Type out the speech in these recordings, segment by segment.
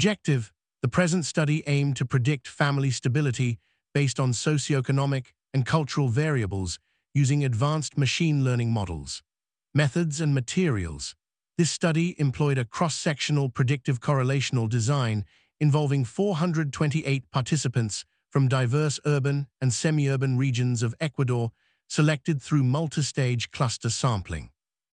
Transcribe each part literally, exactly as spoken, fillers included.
Objective: the present study aimed to predict family stability based on socioeconomic and cultural variables using advanced machine learning models. Methods and materials: this study employed a cross-sectional predictive correlational design involving four hundred twenty-eight participants from diverse urban and semi-urban regions of Ecuador, selected through multi-stage cluster sampling.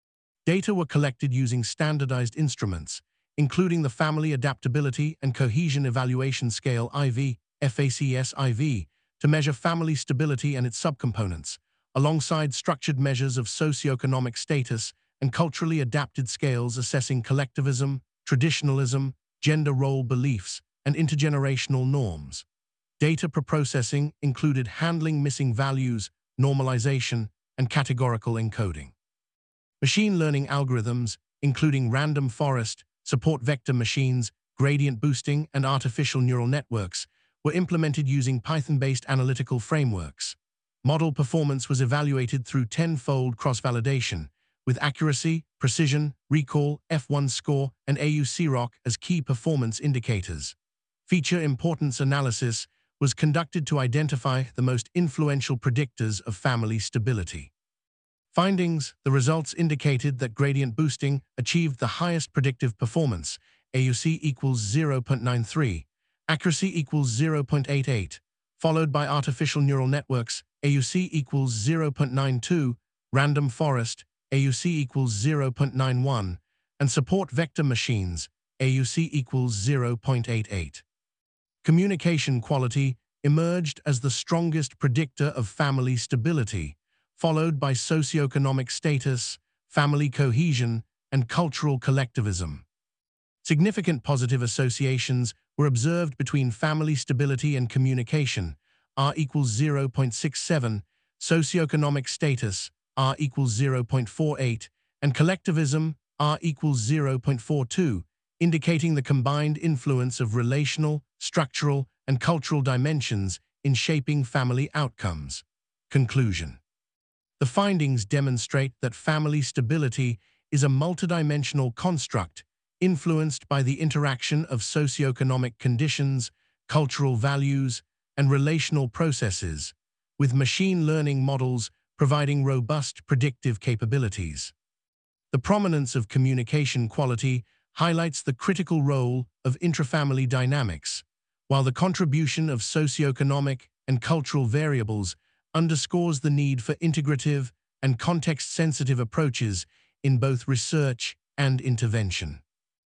Data were collected using standardized instruments, including the Family Adaptability and Cohesion Evaluation Scale I V, FACS I V, to measure family stability and its subcomponents, alongside structured measures of socioeconomic status and culturally adapted scales assessing collectivism, traditionalism, gender role beliefs, and intergenerational norms. Data preprocessing included handling missing values, normalization, and categorical encoding. Machine learning algorithms, including random forest, support vector machines, gradient boosting, and artificial neural networks, were implemented using Python-based analytical frameworks. Model performance was evaluated through ten-fold cross-validation, with accuracy, precision, recall, F one score, and A U C R O C as key performance indicators. Feature importance analysis was conducted to identify the most influential predictors of family stability. Findings: the results indicated that gradient boosting achieved the highest predictive performance, A U C equals zero point nine three, accuracy equals zero point eight eight, followed by artificial neural networks, A U C equals zero point nine two, random forest, A U C equals zero point nine one, and support vector machines, A U C equals zero point eight eight. Communication quality emerged as the strongest predictor of family stability, followed by socioeconomic status, family cohesion, and cultural collectivism. Significant positive associations were observed between family stability and communication, R equals zero point six seven, socioeconomic status, R equals zero point four eight, and collectivism, R equals zero point four two, indicating the combined influence of relational, structural, and cultural dimensions in shaping family outcomes. Conclusion: the findings demonstrate that family stability is a multidimensional construct influenced by the interaction of socioeconomic conditions, cultural values, and relational processes, with machine learning models providing robust predictive capabilities. The prominence of communication quality highlights the critical role of intrafamily dynamics, while the contribution of socioeconomic and cultural variables underscores the need for integrative and context-sensitive approaches in both research and intervention.